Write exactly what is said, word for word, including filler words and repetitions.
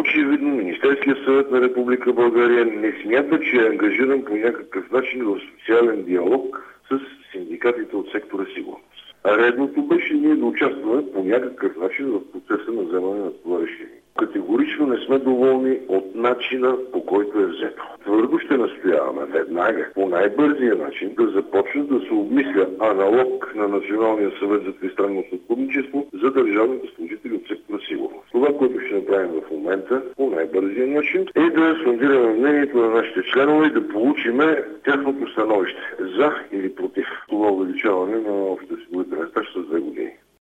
Очевидно Министерският съвет на Република България не смята, че е ангажиран по някакъв начин в социален диалог с синдикатите от сектора сигурност. А редното беше ние да участваме по някакъв начин в процеса на вземане на това решение. Категорично не сме доволни от начина, по който е взето. Твърдо ще настояваме веднага, по най-бързия начин, да започне да се обмисля аналог на Националния съвет за тристранно сътрудничество за държавните служители от сектора сигурност. Това, което ще направим в момента, по най-бързия начин, е да сондираме мнението на нашите членове и да получиме тяхното становище за или против това увеличаване на общия осигурителен стаж с две години.